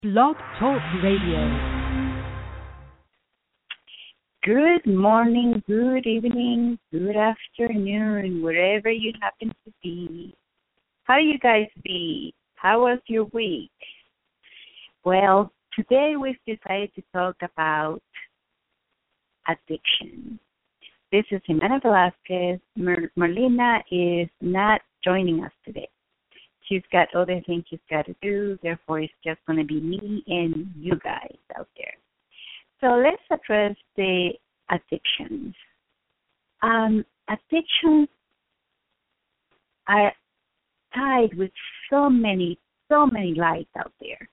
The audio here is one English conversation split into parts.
Blog Talk Radio. Good morning, good evening, good afternoon, wherever you happen to be. How you guys be? How was your week? Well, today we've decided to talk about addiction. This is Jimena Velasquez. Marlena is not joining us today. She's got other things she's got to do, therefore it's just going to be me and you guys out there. So let's address the addictions. Addictions are tied with so many lies out there.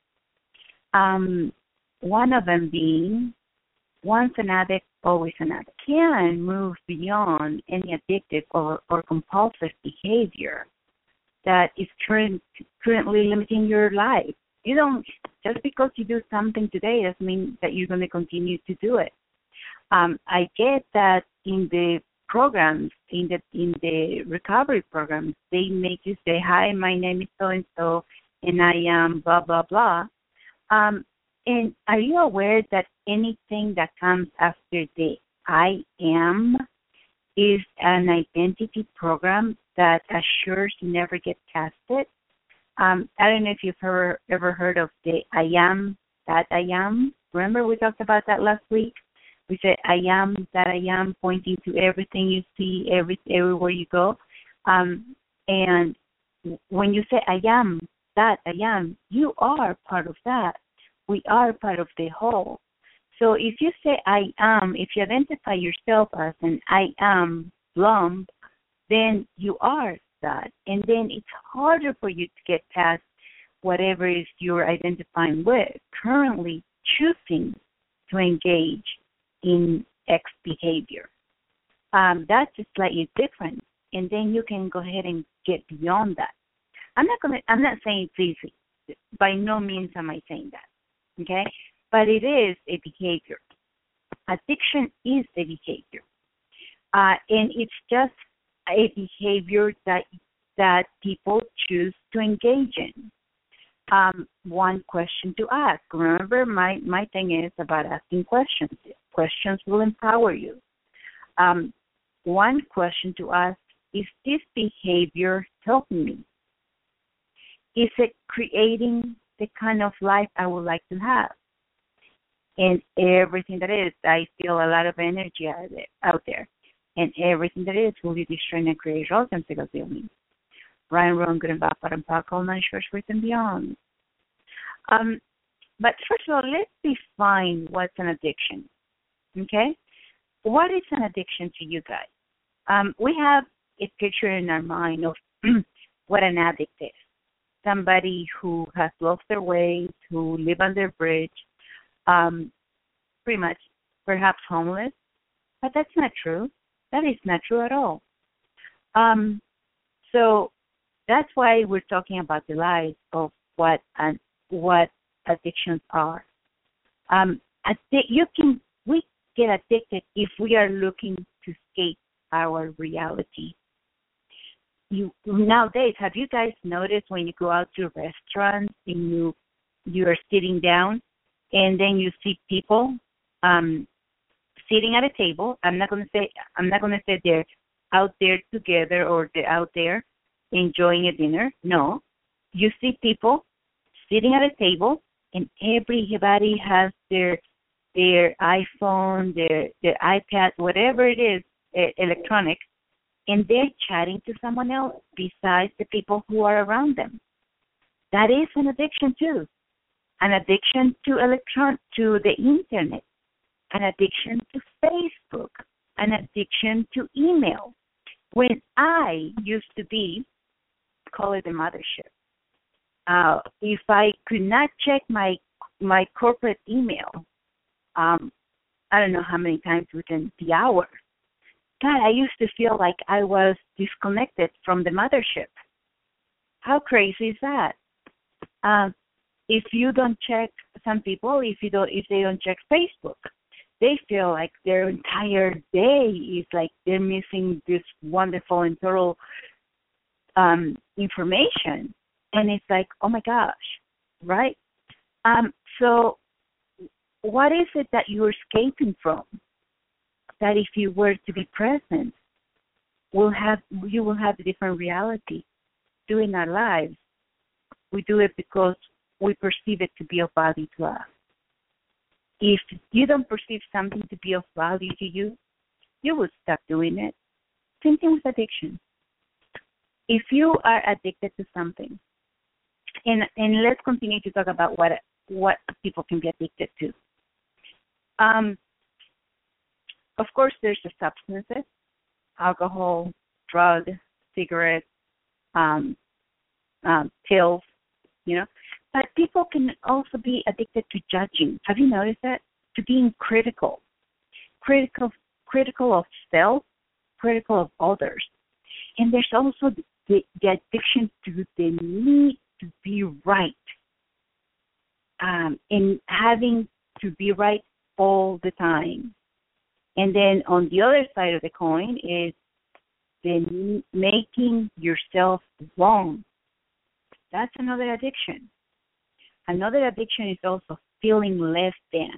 One of them being, once an addict, always an addict. Can move beyond any addictive or compulsive behavior that is currently limiting your life. You don't, just because you do something today doesn't mean that you're going to continue to do it. I get that in the programs, in the recovery programs, they make you say, "Hi, my name is so and so, and I am blah blah blah." And are you aware that anything that comes after the "I am" is an identity program that assures you never get casted? I don't know if you've ever heard of the "I am that I am." Remember we talked about that last week? We said "I am that I am," pointing to everything you see, everywhere you go. And when you say "I am that I am," you are part of that. We are part of the whole. So if you say "I am," if you identify yourself as an "I am" lump, then you are that. And then it's harder for you to get past whatever it is you're identifying with, currently choosing to engage in X behavior. That's just slightly different. And then you can go ahead and get beyond that. I'm not saying it's easy. By no means am I saying that. Okay? But it is a behavior. Addiction is a behavior. And it's just a behavior that people choose to engage in. One question to ask. Remember, my thing is about asking questions. Questions will empower you. One question to ask, is this behavior helping me? Is it creating the kind of life I would like to have? And everything that is, I feel a lot of energy out there. And everything that is will be destroyed and create all kinds of feelings. Ryan Ron, good and bad, and all nice, first, and beyond. But first of all, let's define what's an addiction. Okay? What is an addiction to you guys? We have a picture in our mind of what an addict is. Somebody who has lost their way, who live under a bridge, pretty much perhaps homeless. But that's not true. That is not true at all. So that's why we're talking about the lies of what addictions are. We get addicted if we are looking to escape our reality. Nowadays, have you guys noticed when you go out to restaurants and you are sitting down, and then you see people sitting at a table? I'm not gonna say they're out there together or they're out there enjoying a dinner. No, you see people sitting at a table, and everybody has their iPhone, their iPad, whatever it is, electronic, and they're chatting to someone else besides the people who are around them. That is an addiction too. An addiction to the internet, an addiction to Facebook, an addiction to email. When I used to be, call it the mothership, if I could not check my corporate email, I don't know how many times within the hour, God, I used to feel like I was disconnected from the mothership. How crazy is that? If you don't check, some people, if they don't check Facebook, they feel like their entire day is like they're missing this wonderful and total information. And it's like, oh my gosh, right? So what is it that you're escaping from? That if you were to be present, you will have a different reality. Doing our lives, we do it because we perceive it to be of value to us. If you don't perceive something to be of value to you, you will stop doing it. Same thing with addiction. If you are addicted to something, and let's continue to talk about what people can be addicted to. Of course, there's the substances, alcohol, drugs, cigarettes, pills, But people can also be addicted to judging. Have you noticed that? To being critical of self, critical of others. And there's also the addiction to the need to be right, and having to be right all the time. And then on the other side of the coin is the making yourself wrong. That's another addiction. Another addiction is also feeling less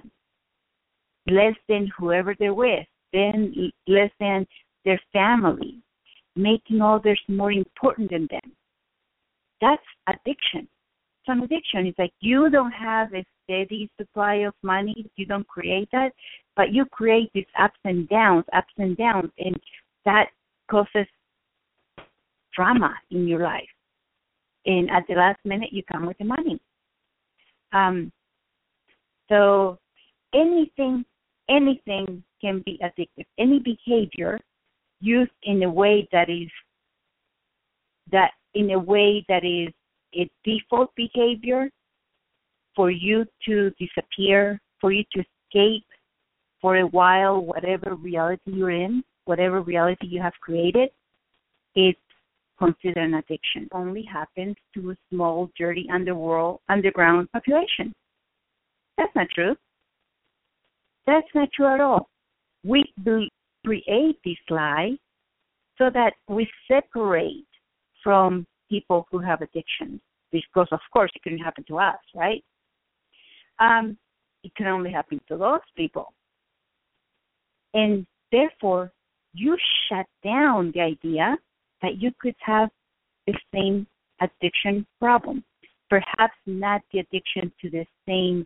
than whoever they're with, then less than their family, making others more important than them. That's addiction. It's an addiction. It's like you don't have a steady supply of money. You don't create that, but you create these ups and downs, and that causes drama in your life. And at the last minute, you come with the money. So anything can be addictive. Any behavior used in a way that is a default behavior for you to disappear, for you to escape for a while, whatever reality you're in, whatever reality you have created, it's considered an addiction. It only happens to a small, dirty, underground population. That's not true. That's not true at all. We create this lie so that we separate from people who have addictions, because, of course, it couldn't happen to us, right? It can only happen to those people. And therefore, you shut down the idea that you could have the same addiction problem. Perhaps not the addiction to the same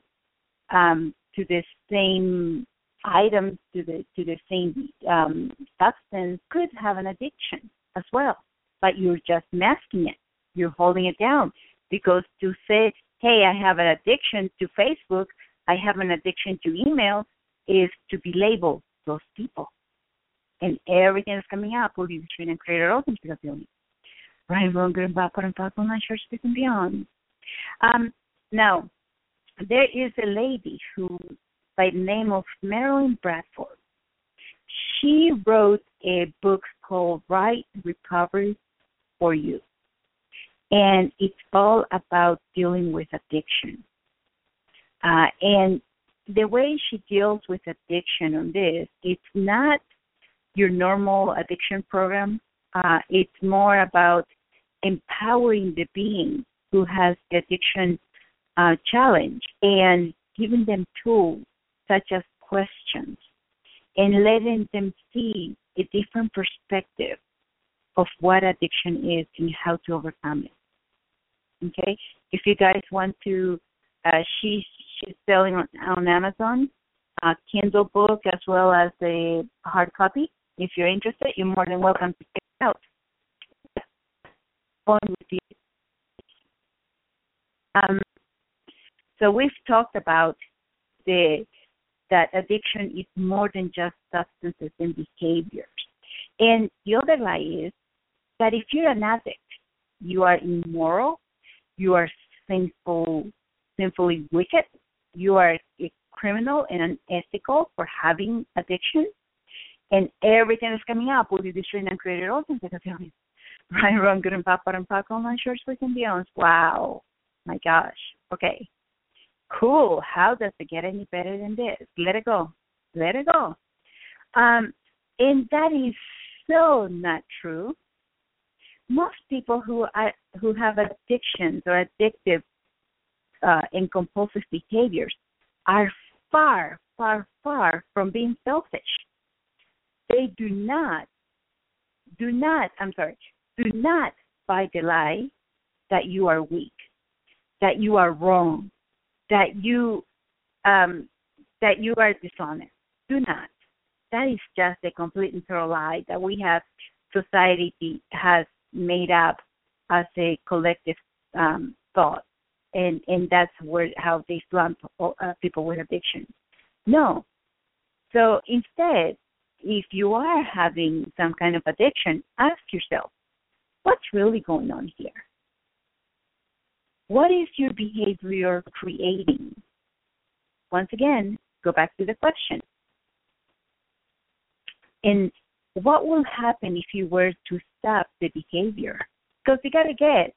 items, to the same substance. Could have an addiction as well, but you're just masking it. You're holding it down, because to say, hey, I have an addiction to Facebook, I have an addiction to email, is to be labeled those people. And everything that's coming up will be between and creator open to the building. Ryan Ronger and Bob and Bob Online Church Speak and Beyond. Now, there is a lady who, by the name of Marilyn Bradford, she wrote a book called Right Recovery for You. And it's all about dealing with addiction. And the way she deals with addiction on this, it's not your normal addiction program. It's more about empowering the being who has the addiction challenge and giving them tools such as questions and letting them see a different perspective of what addiction is and how to overcome it. Okay? If you guys want to, she's selling on Amazon, a Kindle book as well as a hard copy. If you're interested, you're more than welcome to check it out. So we've talked about that addiction is more than just substances and behaviors. And the other lie is that if you're an addict, you are immoral, you are sinfully wicked, you are a criminal and unethical for having addiction, and everything that's coming up will be destroyed and created all things. Ryan Ron, Good and Papa and Paco Online Church Speak and Beyond. Wow. My gosh. Okay. Cool. How does it get any better than this? Let it go. Let it go. And that is so not true. Most people who have addictions or addictive and compulsive behaviors are far, far, far from being selfish. They do not buy the lie that you are weak, that you are wrong, that you are dishonest. Do not. That is just a complete and total lie that we have, society has made up as a collective thought, and that's how they slump people with addiction. No. So instead, if you are having some kind of addiction, ask yourself, what's really going on here? What is your behavior creating? Once again, go back to the question. And what will happen if you were to stop the behavior? Because you got to get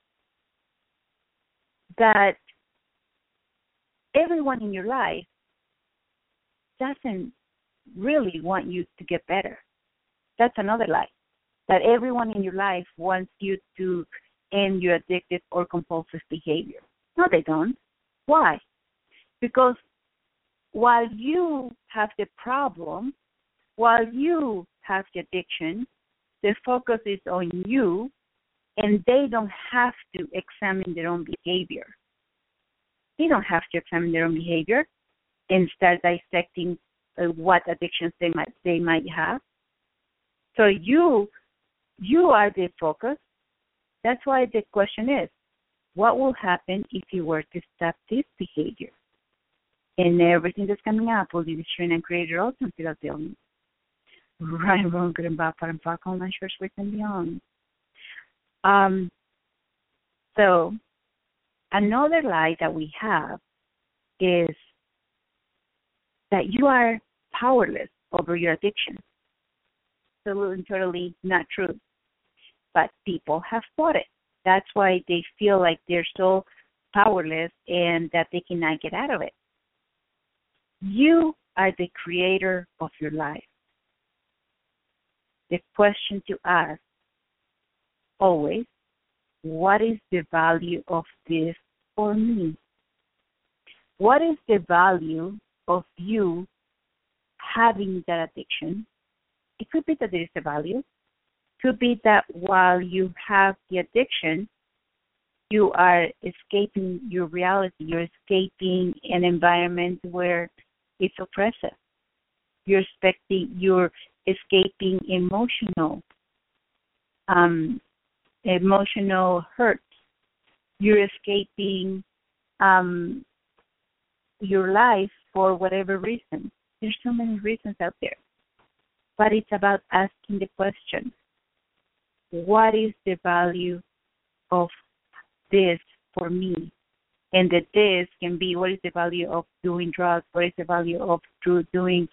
that everyone in your life doesn't really want you to get better. That's another lie. That everyone in your life wants you to end your addictive or compulsive behavior. No, they don't. Why? Because while you have the problem, while you have the addiction, the focus is on you, and they don't have to examine their own behavior. They don't have to examine their own behavior and start dissecting what addictions they might have. So you are the focus. That's why the question is, what will happen if you were to stop this behavior? And everything that's coming up will be destroyed and created also without the illness. Right, wrong, good and bad, far and far, online, short, with and beyond. So another lie that we have is that you are powerless over your addiction. Absolutely and totally not true. But people have thought it. That's why they feel like they're so powerless and that they cannot get out of it. You are the creator of your life. The question to ask always, what is the value of this for me? What is the value of you having that addiction? It could be that there is a value. It could be that while you have the addiction, you are escaping your reality. You're escaping an environment where it's oppressive. You're escaping emotional hurt. You're escaping your life for whatever reason. There's so many reasons out there. But it's about asking the question, what is the value of this for me? And that this can be, what is the value of doing drugs? What is the value of doing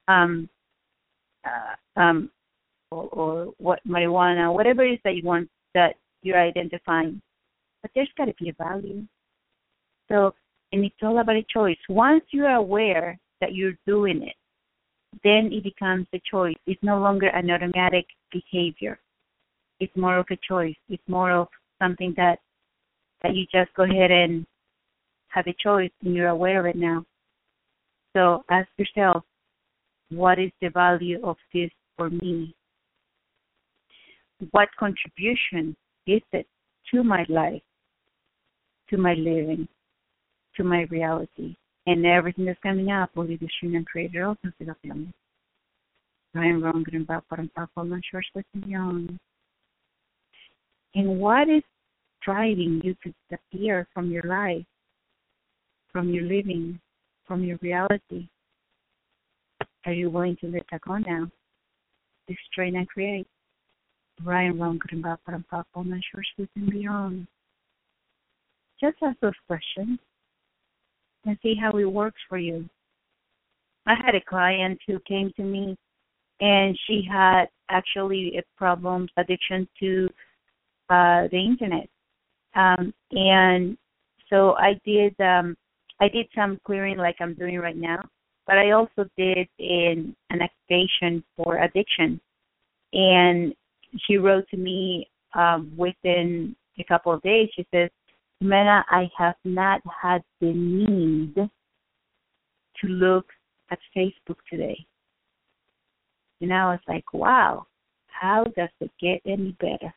or what marijuana, whatever it is that you want, that you're identifying. But there's got to be a value. So, and it's all about a choice. Once you're aware that you're doing it, then it becomes a choice. It's no longer an automatic behavior. It's more of a choice. It's more of something that you just go ahead and have a choice, and you're aware of it now. So ask yourself, what is the value of this for me? What contribution is it to my life, to my living, to my reality? And everything that's coming up will be destroyed and created also without the illness. I am wrong, good and bad, but I'm powerful, not sure, with and beyond. And what is driving you to disappear from your life, from your living, from your reality? Are you willing to let that go now? Destroy and create. Right and wrong, good and bad, but I'm powerful, not sure, with and beyond. Just ask those questions and see how it works for you. I had a client who came to me, and she had actually a problem, addiction to the internet. And so I did some clearing like I'm doing right now, but I also did an activation for addiction. And she wrote to me within a couple of days. She says, Jimena, I have not had the need to look at Facebook today. And I was like, wow, how does it get any better?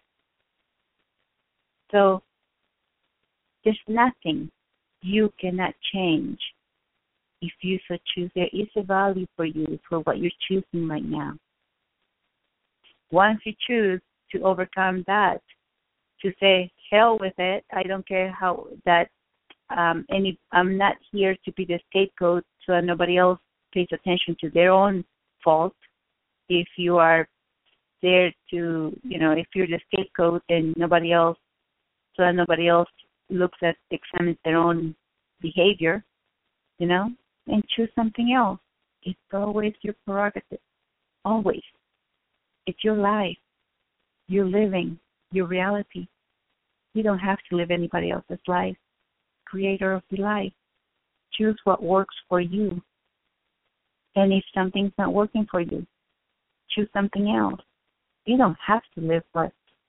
So there's nothing you cannot change if you so choose. There is a value for you for what you're choosing right now. Once you choose to overcome that, to say, hell with it, I don't care how that I'm not here to be the scapegoat so that nobody else pays attention to their own fault. If you are there to, if you're the scapegoat and nobody else, so that nobody else examines their own behavior, and choose something else. It's always your prerogative. Always. It's your life. You're living your reality. You don't have to live anybody else's life. Creator of the life. Choose what works for you. And if something's not working for you, choose something else. You don't have to live by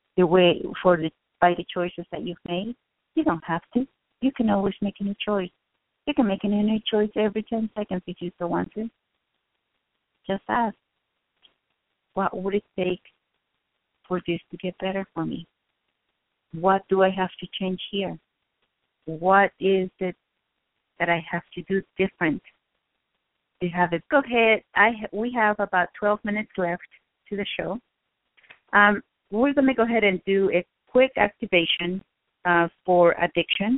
the choices that you've made. You don't have to. You can always make a new choice. You can make a new choice every 10 seconds if you so want to. Just ask, what would it take for this to get better for me? What do I have to change here? What is it that I have to do different to have it? Go ahead. We have about 12 minutes left to the show. We're going to go ahead and do a quick activation for addiction.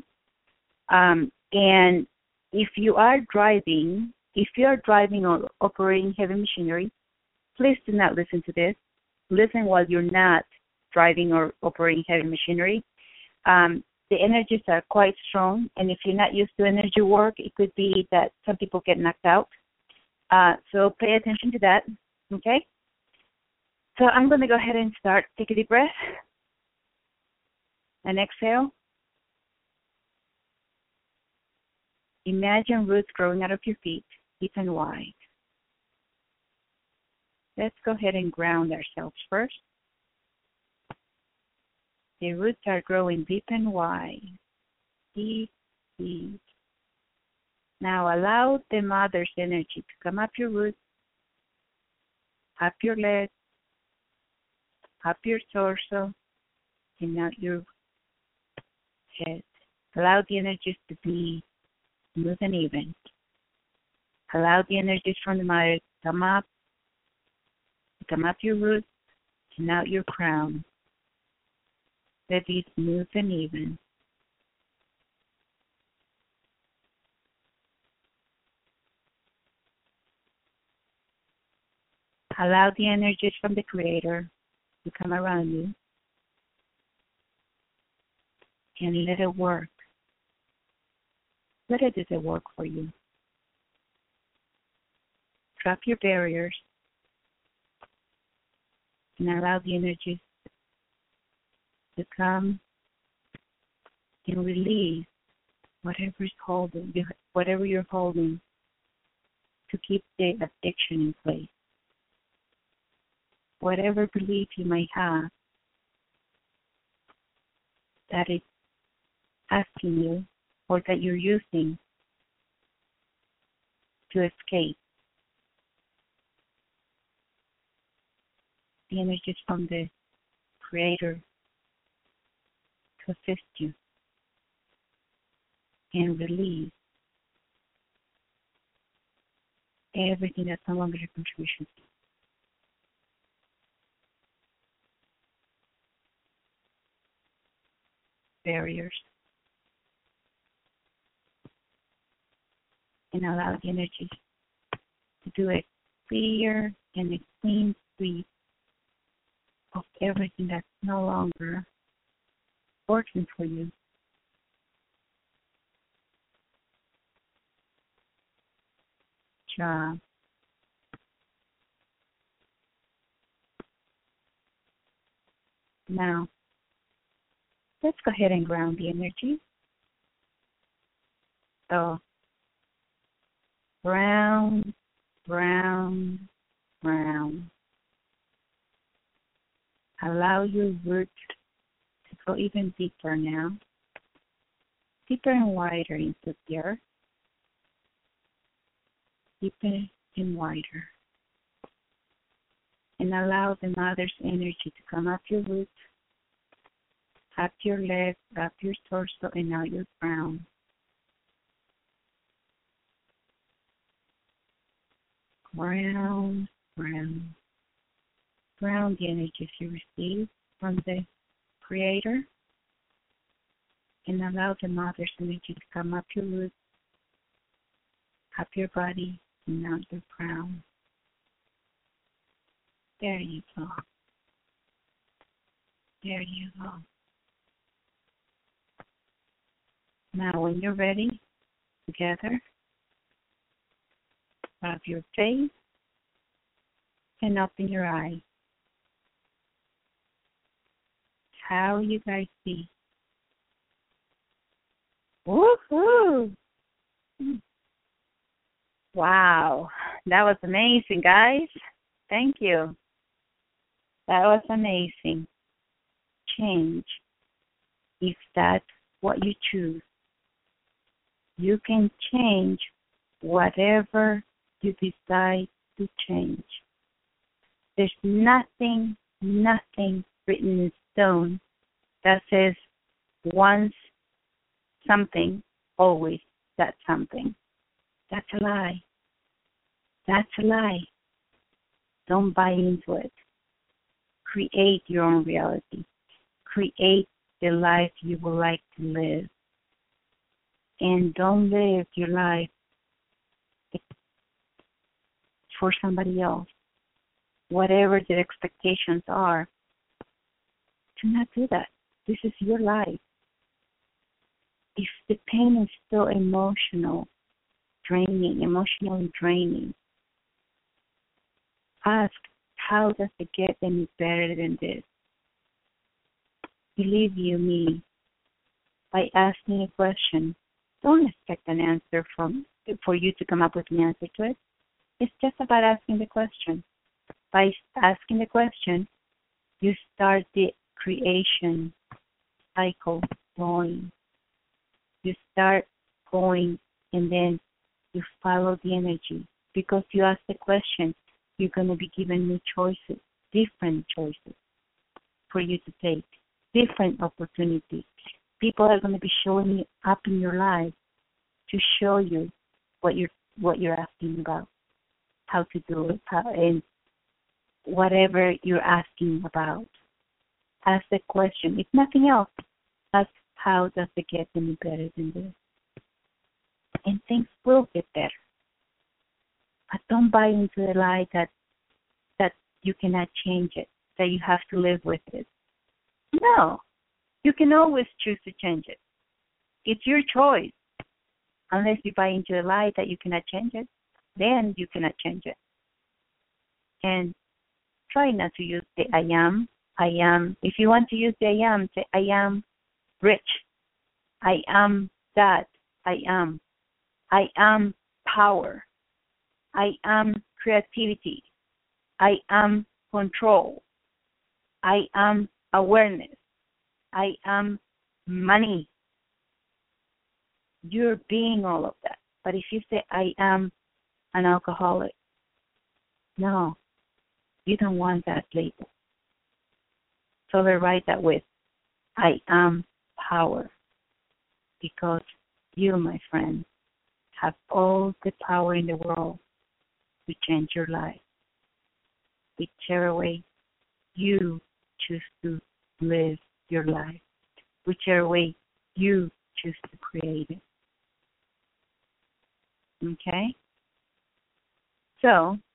And if you are driving or operating heavy machinery, please do not listen to this. Listen while you're not driving or operating heavy machinery. The energies are quite strong, and if you're not used to energy work, it could be that some people get knocked out. So pay attention to that, okay? So I'm going to go ahead and start. Take a deep breath and exhale. Imagine roots growing out of your feet, deep and wide. Let's go ahead and ground ourselves first. The roots are growing deep and wide. Deep, deep. Now allow the mother's energy to come up your roots, up your legs, up your torso, and out your head. Allow the energies to be smooth and even. Allow the energies from the mother to come up your roots, and out your crown. Let it be smooth and even. Allow the energies from the Creator to come around you and let it work. Let it do the work for you. Drop your barriers and allow the energies to come and release whatever you're holding to keep the addiction in place. Whatever belief you might have that is asking you or that you're using to escape. The energies from the Creator to assist you and release everything that's no longer your contribution. Barriers. And allow the energies to do a clear and a clean sweep of everything that's no longer working for you. Job. Now, let's go ahead and ground the energy. So, ground, ground, ground. Allow your roots to go even deeper now. deeper and wider into the earth, deeper and wider. And allow the mother's energy to come up your roots, up your legs, up your torso, and out your crown. Ground, ground. Ground the energies you receive from the Creator, and allow the mother's energy to come up your roots, up your body, and out your crown. There you go. There you go. Now when you're ready, together, rub your face and open your eyes. How you guys see? Woohoo! Wow, that was amazing, guys. Thank you. That was amazing. Change, if that's what you choose. You can change whatever you decide to change. There's nothing written in stone that says once something, always that something. That's a lie. That's a lie. Don't buy into it. Create your own reality. Create the life you would like to live. And don't live your life for somebody else. Whatever their expectations are, do not do that. This is your life. If the pain is still emotionally draining, ask, how does it get any better than this? Believe you me, by asking a question, don't expect an answer for you to come up with an answer to it. It's just about asking the question. By asking the question, you start the creation cycle going. You start going, and then you follow the energy. Because you ask the question, you're going to be given new choices, different choices for you to take, different opportunities. People are going to be showing up in your life to show you what you're asking about, how to do it, and whatever you're asking about. Ask the question. If nothing else, ask, how does it get any better than this? And things will get better. But don't buy into the lie that you cannot change it, that you have to live with it. No. You can always choose to change it. It's your choice. Unless you buy into the lie that you cannot change it, then you cannot change it. And try not to use the I am. If you want to use the I am, say I am rich. I am that. I am power. I am creativity. I am control. I am awareness. I am money. You're being all of that. But if you say, I am an alcoholic, no, you don't want that label. So rewrite that with, I am power. Because you, my friend, have all the power in the world to change your life. Whichever way you choose to live your life. Whichever way you choose to create it. Okay? So,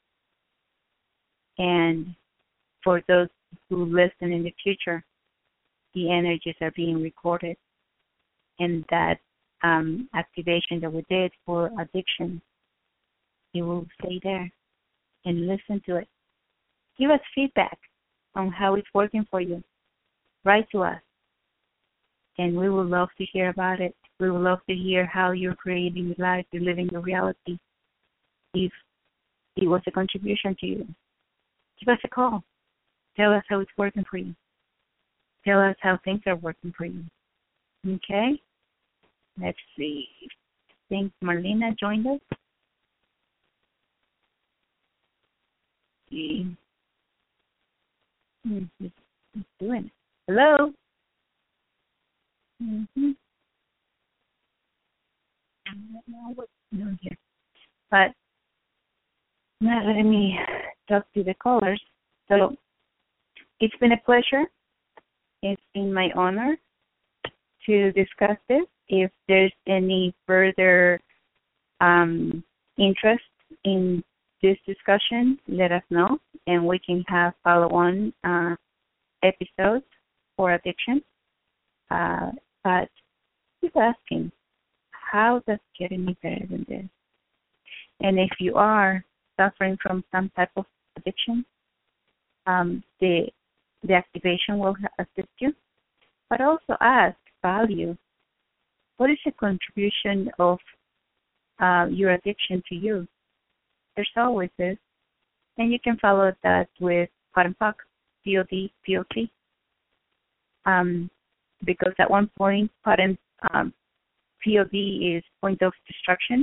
and for those who listen in the future, the energies are being recorded. And that activation that we did for addiction, it will stay there and listen to it. Give us feedback on how it's working for you. Write to us. And we would love to hear about it. We would love to hear how you're creating your life, you're living your reality. If it was a contribution to you, give us a call. Tell us how it's working for you. Tell us how things are working for you. Okay? Let's see. I think Marlena joined us. See. He's doing it. Hello? Mm-hmm. I don't know what's going on here. But now let me talk to the callers. So it's been a pleasure. It's been my honor to discuss this. If there's any further interest in this discussion, let us know, and we can have follow-on episodes for addiction. But keep asking, how does it get any better than this? And if you are suffering from some type of addiction, the activation will assist you. But also ask, value, what is the contribution of your addiction to you? There's always this. And you can follow that with POD and POC, POD, POC. Because at one point, POD and POD is point of destruction.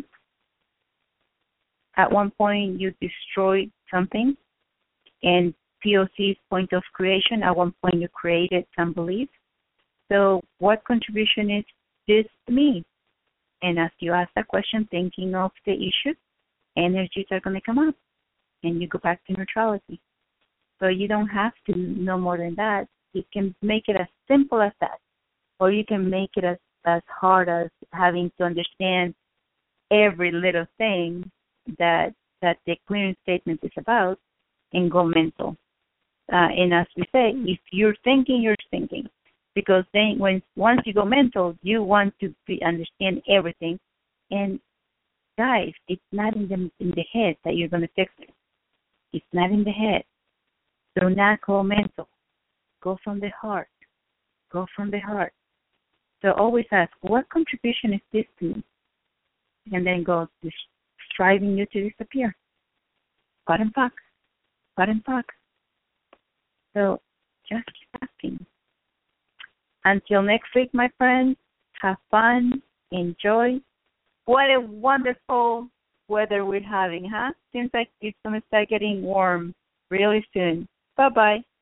At one point, you destroyed something, and POC is point of creation. At one point, you created some belief. So what contribution is this to me? And as you ask that question, thinking of the issue, energies are going to come up, and you go back to neutrality. So you don't have to know more than that. You can make it as simple as that, or you can make it as hard as having to understand every little thing that the clearing statement is about, and go mental. And as we say, if you're thinking, you're thinking. Because then once you go mental, you want to understand everything. And guys, it's not in the head that you're going to fix it. It's not in the head. Do not go mental. Go from the heart. Go from the heart. So always ask, what contribution is this to me? And then go, striving you to disappear. POD and POC. POD and POC. So just keep asking. Until next week, my friends, have fun, enjoy. What a wonderful weather we're having, huh? Seems like it's going to start getting warm really soon. Bye-bye.